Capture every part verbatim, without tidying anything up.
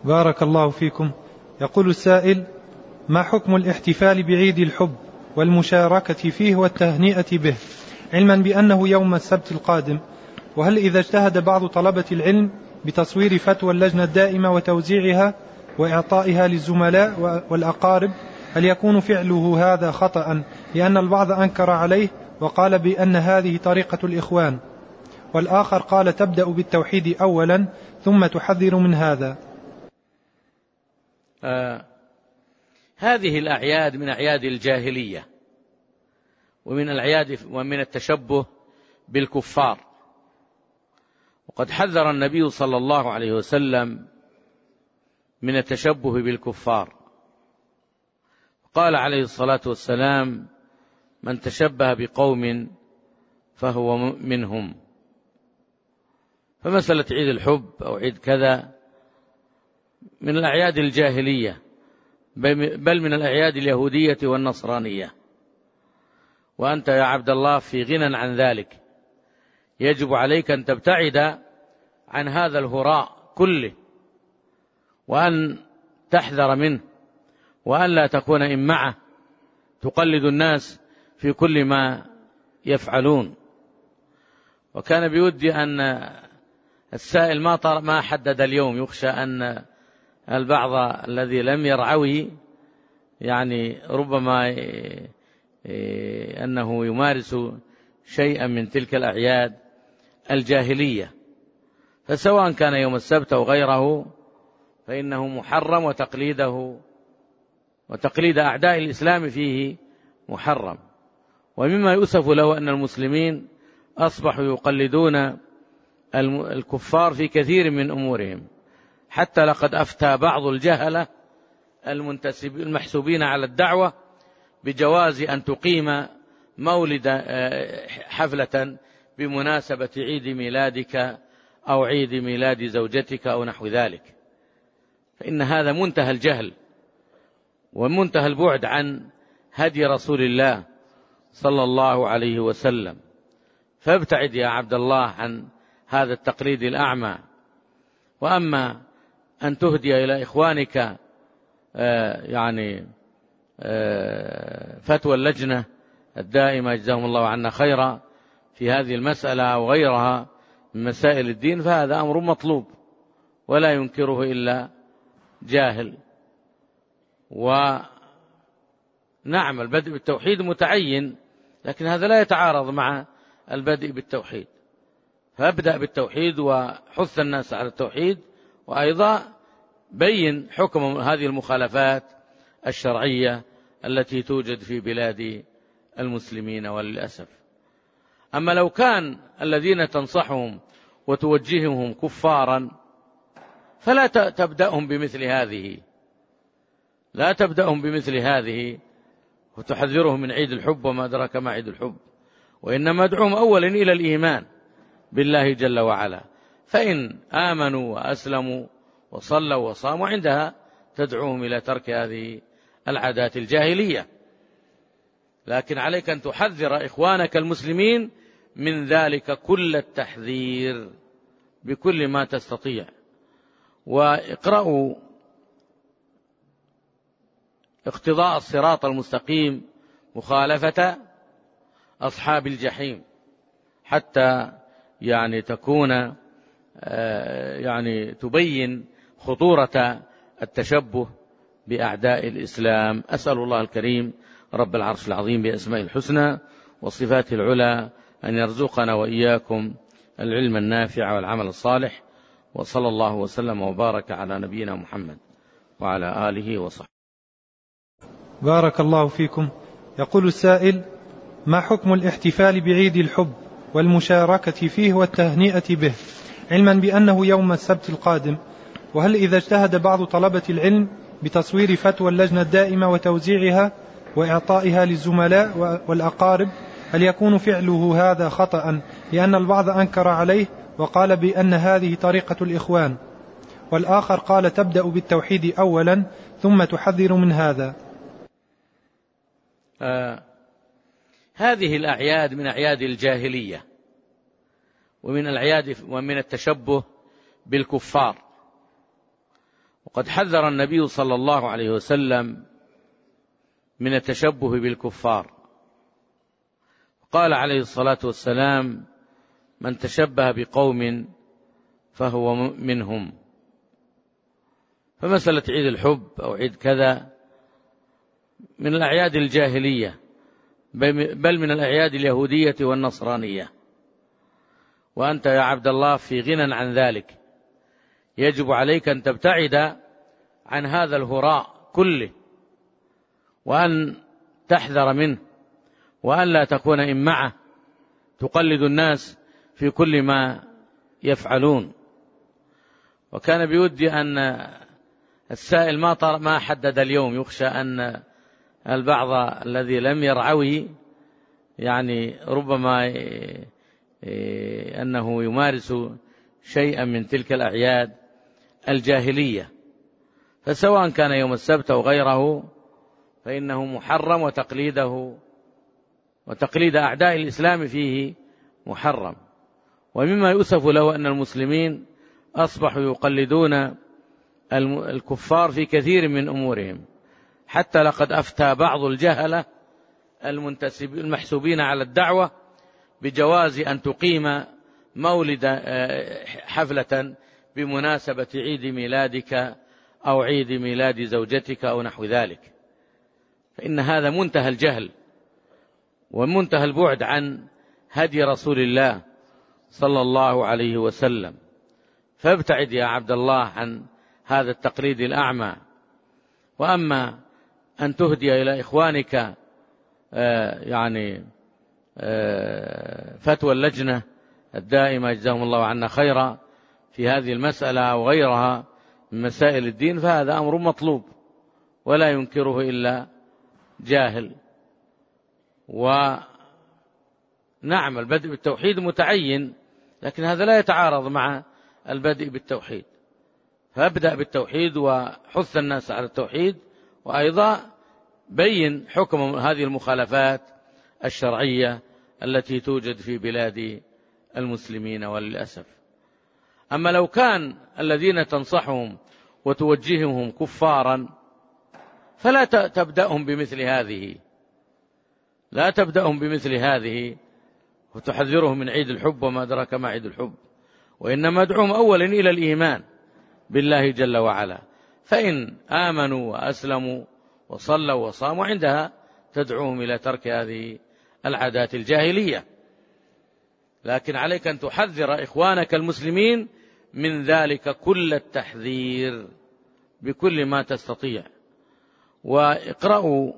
بارك الله فيكم. يقول السائل: ما حكم الاحتفال بعيد الحب والمشاركة فيه والتهنئة به، علما بأنه يوم السبت القادم؟ وهل إذا اجتهد بعض طلبة العلم بتصوير فتوى اللجنة الدائمة وتوزيعها وإعطائها للزملاء والأقارب، هل يكون فعله هذا خطأ، لأن البعض أنكر عليه وقال بأن هذه طريقة الإخوان، والآخر قال تبدأ بالتوحيد أولا ثم تحذر من هذا؟ آه هذه الأعياد من أعياد الجاهلية، ومن الأعياد ومن التشبه بالكفار، وقد حذر النبي صلى الله عليه وسلم من التشبه بالكفار، قال عليه الصلاة والسلام: من تشبه بقوم فهو منهم. فمسألة عيد الحب أو عيد كذا من الأعياد الجاهلية، بل من الأعياد اليهودية والنصرانية، وأنت يا عبد الله في غنى عن ذلك. يجب عليك أن تبتعد عن هذا الهراء كله، وأن تحذر منه، وأن لا تكون إمعة تقلد الناس في كل ما يفعلون. وكان بودي أن السائل ما ما حدد اليوم، يخشى أن البعض الذي لم يرعوه يعني ربما أنه يمارس شيئا من تلك الأعياد الجاهلية. فسواء كان يوم السبت أو غيره فإنه محرم، وتقليده وتقليد أعداء الإسلام فيه محرم. ومما يؤسف له أن المسلمين أصبحوا يقلدون الكفار في كثير من أمورهم، حتى لقد أفتى بعض الجهلة المحسوبين على الدعوة بجواز أن تقيم مولد حفلة بمناسبة عيد ميلادك أو عيد ميلاد زوجتك أو نحو ذلك، فإن هذا منتهى الجهل ومنتهى البعد عن هدي رسول الله صلى الله عليه وسلم. فابتعد يا عبد الله عن هذا التقليد الأعمى. وأما أن تهدي إلى إخوانك آه يعني آه فتوى اللجنة الدائمة جزاهم الله عنا خيرا في هذه المسألة أو غيرها من مسائل الدين، فهذا أمر مطلوب ولا ينكره إلا جاهل. ونعم البدء بالتوحيد متعين، لكن هذا لا يتعارض مع البدء بالتوحيد، فابدأ بالتوحيد وحث الناس على التوحيد، وأيضا بين حكم هذه المخالفات الشرعية التي توجد في بلاد المسلمين وللأسف. أما لو كان الذين تنصحهم وتوجههم كفارا فلا تبدأهم بمثل هذه، لا تبدأهم بمثل هذه وتحذرهم من عيد الحب وما أدراك ما عيد الحب، وإنما ادعوهم أولا إلى الإيمان بالله جل وعلا، فإن آمنوا وأسلموا وصلوا وصاموا عندها تدعوهم إلى ترك هذه العادات الجاهلية. لكن عليك أن تحذر إخوانك المسلمين من ذلك كل التحذير بكل ما تستطيع. واقرأوا اقتضاء الصراط المستقيم مخالفة أصحاب الجحيم، حتى يعني تكون يعني تبين خطورة التشبه بأعداء الإسلام. أسأل الله الكريم رب العرش العظيم بأسماء الحسنى وصفاته العلى أن يرزقنا وإياكم العلم النافع والعمل الصالح، وصلى الله وسلم وبارك على نبينا محمد وعلى آله وصحبه. بارك الله فيكم. يقول السائل: ما حكم الاحتفال بعيد الحب والمشاركة فيه والتهنئة به، علما بأنه يوم السبت القادم؟ وهل إذا اجتهد بعض طلبة العلم بتصوير فتوى اللجنة الدائمة وتوزيعها وإعطائها للزملاء والأقارب، هل يكون فعله هذا خطأ، لأن البعض أنكر عليه وقال بأن هذه طريقة الإخوان، والآخر قال تبدأ بالتوحيد أولا ثم تحذر من هذا؟ آه هذه الأعياد من أعياد الجاهلية، ومن الأعياد ومن التشبه بالكفار، وقد حذر النبي صلى الله عليه وسلم من التشبه بالكفار، قال عليه الصلاة والسلام: من تشبه بقوم فهو منهم. فمسألة عيد الحب أو عيد كذا من الأعياد الجاهلية، بل من الأعياد اليهودية والنصرانية، وأنت يا عبد الله في غنى عن ذلك. يجب عليك أن تبتعد عن هذا الهراء كله، وأن تحذر منه، وأن لا تكون إمعة تقلد الناس في كل ما يفعلون. وكان بودي أن السائل ما ما حدد اليوم، يخشى أن البعض الذي لم يرعوه يعني ربما أنه يمارس شيئا من تلك الأعياد الجاهلية. فسواء كان يوم السبت أو غيره فإنه محرم، وتقليده وتقليد أعداء الإسلام فيه محرم. ومما يؤسف له أن المسلمين أصبحوا يقلدون الكفار في كثير من أمورهم، حتى لقد أفتى بعض الجهلة المحسوبين على الدعوة بجواز أن تقيم مولد حفلة بمناسبة عيد ميلادك أو عيد ميلاد زوجتك أو نحو ذلك، فإن هذا منتهى الجهل ومنتهى البعد عن هدي رسول الله صلى الله عليه وسلم. فابتعد يا عبد الله عن هذا التقليد الأعمى. وأما أن تهدي إلى إخوانك آه يعني آه فتوى اللجنة الدائمة جزاهم الله عنا خيرا في هذه المسألة وغيرها من مسائل الدين، فهذا أمر مطلوب ولا ينكره إلا جاهل. ونعم البدء بالتوحيد متعين، لكن هذا لا يتعارض مع البدء بالتوحيد. فابدأ بالتوحيد وحث الناس على التوحيد، وأيضا بين حكم هذه المخالفات الشرعية التي توجد في بلاد المسلمين وللأسف. أما لو كان الذين تنصحهم وتوجههم كفارا فلا تبدأهم بمثل هذه، لا تبدأهم بمثل هذه وتحذرهم من عيد الحب وما أدراك ما عيد الحب، وإنما ادعوهم أولا إلى الإيمان بالله جل وعلا، فإن آمنوا وأسلموا وصلوا وصاموا عندها تدعوهم إلى ترك هذه العادات الجاهلية. لكن عليك أن تحذر إخوانك المسلمين من ذلك كل التحذير بكل ما تستطيع. واقرأوا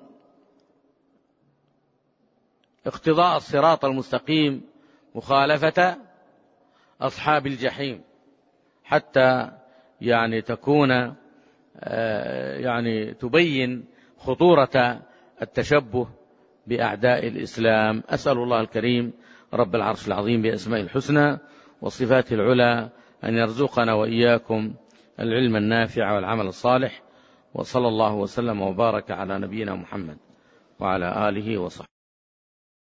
اقتضاء الصراط المستقيم مخالفة أصحاب الجحيم، حتى يعني تكون يعني تبين خطورة التشبه بأعداء الإسلام. أسأل الله الكريم رب العرش العظيم بأسماء الحسنى وصفاته العلى أن يرزقنا وإياكم العلم النافع والعمل الصالح، وصلى الله وسلم وبارك على نبينا محمد وعلى آله وصحبه.